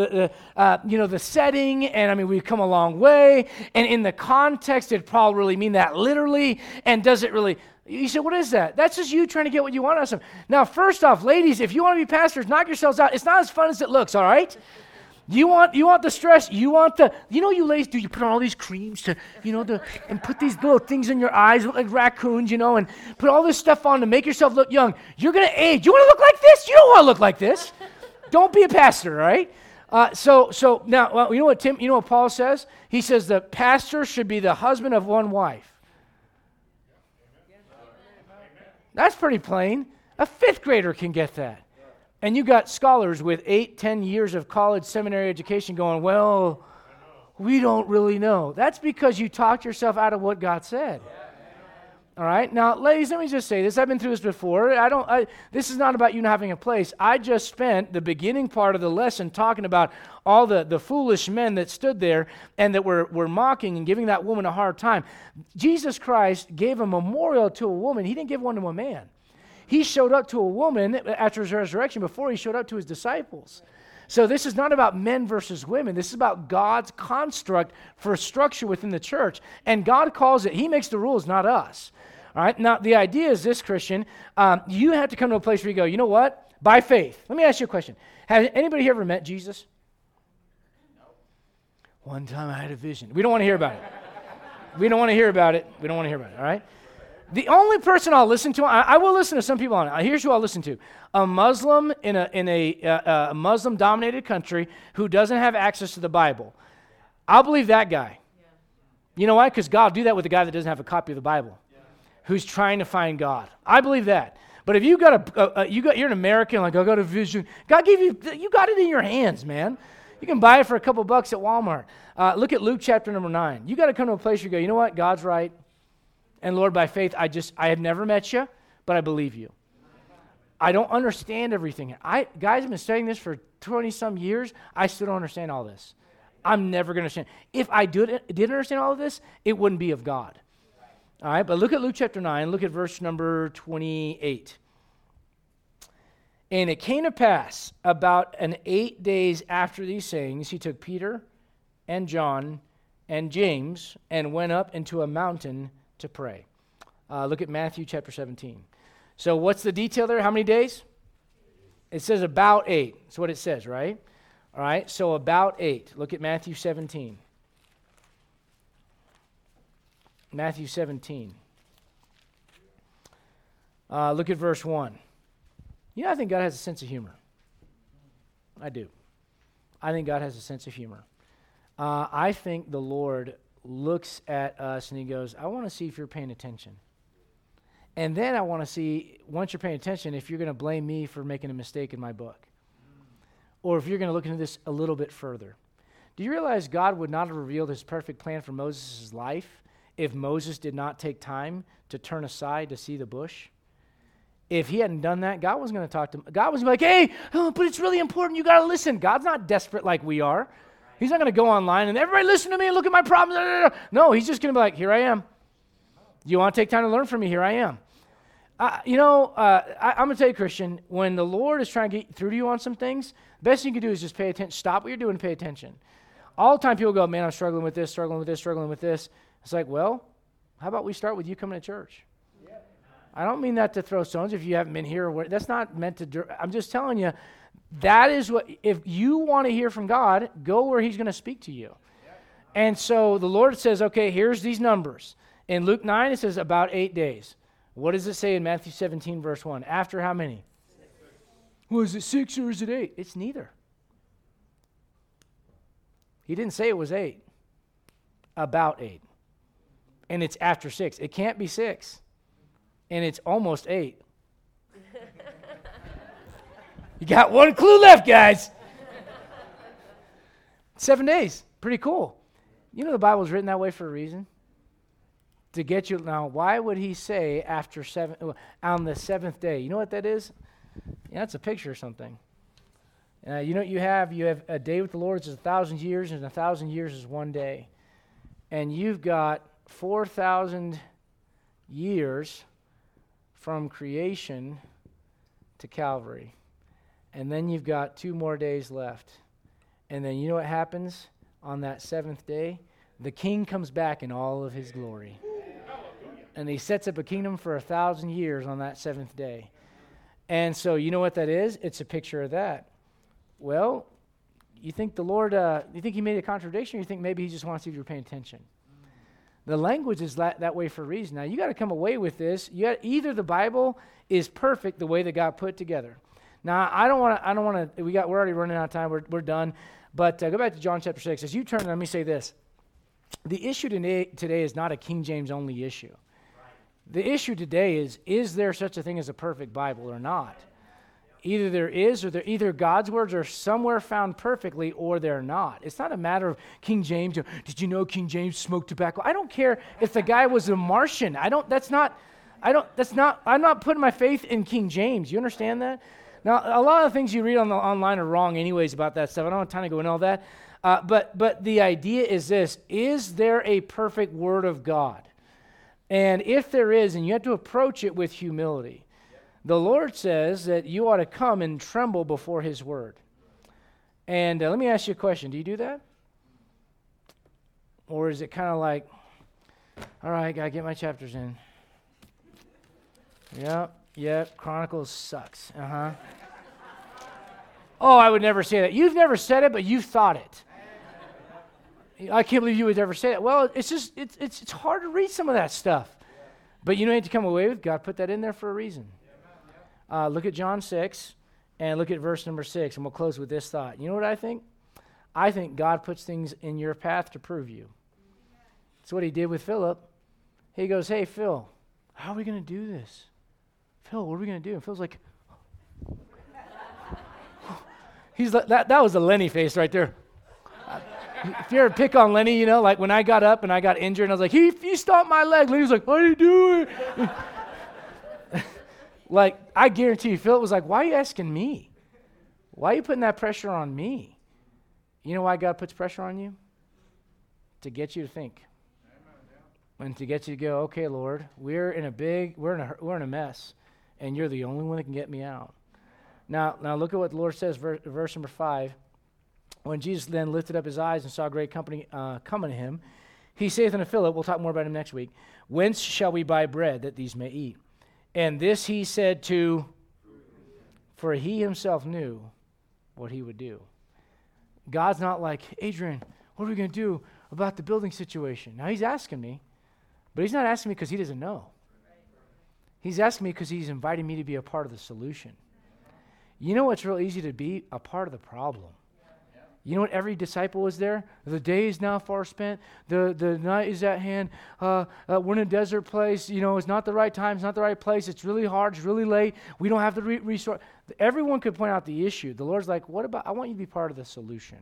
the setting, and we've come a long way, and in the context, did Paul really mean that literally, and does it really? You say, what is that? That's just you trying to get what you want out of them. Now, first off, ladies, if you want to be pastors, knock yourselves out. It's not as fun as it looks, all right? You want the stress, you ladies do, you put on all these creams to, and put these little things in your eyes, look like raccoons, and put all this stuff on to make yourself look young. You're going to age. You want to look like this? You don't want to look like this. Don't be a pastor, all right? So now, you know what Paul says? He says the pastor should be the husband of one wife. That's pretty plain. A fifth grader can get that. And you got scholars with 8-10 years of college seminary education going, well, we don't really know. That's because you talked yourself out of what God said. All right? Now, ladies, let me just say this. I've been through this before. This is not about you not having a place. I just spent the beginning part of the lesson talking about all the foolish men that stood there and that were mocking and giving that woman a hard time. Jesus Christ gave a memorial to a woman. He didn't give one to a man. He showed up to a woman after his resurrection before he showed up to his disciples. So this is not about men versus women. This is about God's construct for structure within the church. And God calls it, he makes the rules, not us. All right. Now, the idea is this, Christian. You have to come to a place where you go, you know what? By faith. Let me ask you a question. Has anybody here ever met Jesus? No. One time I had a vision. We don't want to hear about it. We don't want to hear about it. We don't want to hear about it. All right. The only person I'll listen to, I will listen to some people on it. Here's who I'll listen to. A Muslim in a Muslim-dominated country who doesn't have access to the Bible. I'll believe that guy. Yeah. You know why? Because God will do that with a guy that doesn't have a copy of the Bible, who's trying to find God. I believe that. But if you you're an American, like, I got a vision. God gave you got it in your hands, man. You can buy it for a couple bucks at Walmart. Look at Luke chapter number 9. You got to come to a place where you go, you know what? God's right. And Lord, by faith, I have never met you, but I believe you. I don't understand everything. Guys, I've been studying this for 20-some years. I still don't understand all this. I'm never going to understand. If I did understand all of this, it wouldn't be of God. All right, but look at Luke chapter 9. Look at verse number 28. And it came to pass about 8 days after these sayings, he took Peter and John and James and went up into a mountain to pray. Look at Matthew chapter 17. So what's the detail there? How many days? It says about 8. That's what it says, right? All right, so about 8. Look at Matthew 17. Matthew 17. Look at verse 1. You know, I think God has a sense of humor. I do. I think God has a sense of humor. I think the Lord looks at us and he goes, I want to see if you're paying attention. And then I want to see, once you're paying attention, if you're going to blame me for making a mistake in my book. Or if you're going to look into this a little bit further. Do you realize God would not have revealed his perfect plan for Moses' life if Moses did not take time to turn aside to see the bush? If he hadn't done that, God wasn't going to talk to him. God was like, hey, but it's really important. You got to listen. God's not desperate like we are. He's not going to go online and everybody listen to me and look at my problems. No, he's just going to be like, here I am. You want to take time to learn from me? Here I am. I'm going to tell you, Christian, when the Lord is trying to get through to you on some things, the best thing you can do is just pay attention. Stop what you're doing and pay attention. All the time people go, man, I'm struggling with this, struggling with this, struggling with this. It's like, well, how about we start with you coming to church? Yeah. I don't mean that to throw stones if you haven't been here. That's not meant to. I'm just telling you, that is what, if you want to hear from God, go where he's going to speak to you. Yeah. And so the Lord says, okay, here's these numbers. In Luke 9, it says about 8 days. What does it say in Matthew 17, verse 1? After how many? 6. Well, is it 6 or is it 8? It's neither. He didn't say it was 8. About 8. And it's after 6. It can't be 6. And it's almost 8. You got one clue left, guys. 7 days. Pretty cool. You know the Bible's written that way for a reason. To get you. Now, why would he say after on the 7th day? You know what that is? Yeah, that's a picture of something. You know what you have? You have a day with the Lord is 1,000 years, and 1,000 years is 1 day. And you've got 4,000 years from creation to Calvary. And then you've got 2 more days left. And then you know what happens on that 7th day? The king comes back in all of his glory. And he sets up a kingdom for 1,000 years on that 7th day. And so you know what that is? It's a picture of that. Well, you think the Lord, you think he made a contradiction, or you think maybe he just wants to see if you're paying attention? The language is that way for a reason. Now, you got to come away with this. Either the Bible is perfect the way that God put it together. Now, I don't want to, we're already running out of time. We're done. But go back to John chapter 6. As you turn, let me say this. The issue today is not a King James only issue. The issue today is there such a thing as a perfect Bible or not? Either there is, or either God's words are somewhere found perfectly, or they're not. It's not a matter of King James. Did you know King James smoked tobacco? I don't care if the guy was a Martian. I'm not putting my faith in King James. You understand that? Now, a lot of the things you read online are wrong anyways about that stuff. I don't have time to go into all that. But the idea is this: is there a perfect word of God? And if there is, and you have to approach it with humility. The Lord says that you ought to come and tremble before his word. And let me ask you a question. Do you do that? Or is it kind of like, all right, got to get my chapters in. Yep, Chronicles sucks. Oh, I would never say that. You've never said it, but you've thought it. I can't believe you would ever say that. Well, it's hard to read some of that stuff. But you know what you have to come away with? God put that in there for a reason. Look at John 6 and look at verse number 6, and we'll close with this thought. You know what I think? I think God puts things in your path to prove you. That's what he did with Philip. He goes, hey, Phil, how are we going to do this? Phil, what are we going to do? And Phil's like, he's like, that was a Lenny face right there. If you ever pick on Lenny, you know, like when I got up and I got injured and I was like, he stomped my leg. Lenny's like, what are you doing? Like, I guarantee you, Philip was like, why are you asking me? Why are you putting that pressure on me? You know why God puts pressure on you? To get you to think. And to get you to go, okay, Lord, we're in a mess, and you're the only one that can get me out. Now look at what the Lord says, verse number 5. When Jesus then lifted up his eyes and saw a great company coming to him, he saith unto Philip, we'll talk more about him next week, whence shall we buy bread that these may eat? And this he said for he himself knew what he would do. God's not like, Adrian, what are we going to do about the building situation? Now he's asking me, but he's not asking me because he doesn't know. He's asking me because he's inviting me to be a part of the solution. You know what's real easy to be? A part of the problem. You know what every disciple was there? The day is now far spent. The night is at hand. We're in a desert place. You know, it's not the right time. It's not the right place. It's really hard. It's really late. We don't have the resource. Everyone could point out the issue. The Lord's like, what about, I want you to be part of the solution.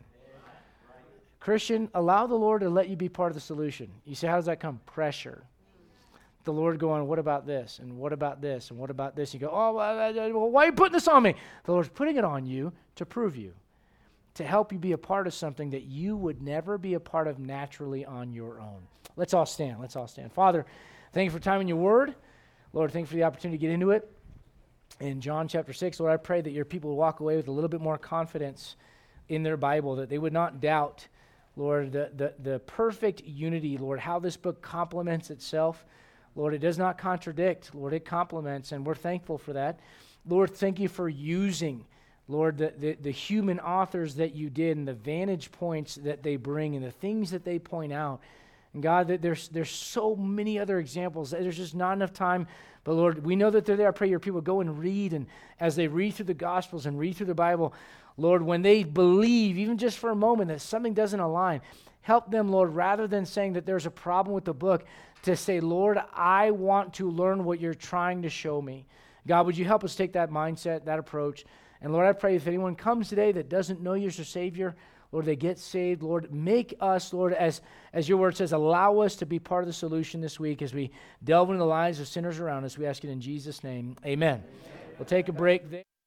Christian, allow the Lord to let you be part of the solution. You say, how does that come? Pressure. The Lord going, what about this? And what about this? And what about this? You go, well, why are you putting this on me? The Lord's putting it on you to prove you, to help you be a part of something that you would never be a part of naturally on your own. Let's all stand. Father, thank you for time in your word. Lord, thank you for the opportunity to get into it. In John chapter 6, Lord, I pray that your people will walk away with a little bit more confidence in their Bible, that they would not doubt, Lord, the perfect unity, Lord, how this book complements itself. Lord, it does not contradict. Lord, it complements, and we're thankful for that. Lord, thank you for using, Lord, the human authors that you did and the vantage points that they bring and the things that they point out. And God, that there's so many other examples. There's just not enough time. But Lord, we know that they're there. I pray your people go and read. And as they read through the Gospels and read through the Bible, Lord, when they believe, even just for a moment, that something doesn't align, help them, Lord, rather than saying that there's a problem with the book, to say, Lord, I want to learn what you're trying to show me. God, would you help us take that mindset, that approach? And Lord, I pray if anyone comes today that doesn't know you as their Savior, Lord, they get saved. Lord, make us, Lord, as your word says, allow us to be part of the solution this week as we delve into the lives of sinners around us. We ask it in Jesus' name. Amen. We'll take a break there.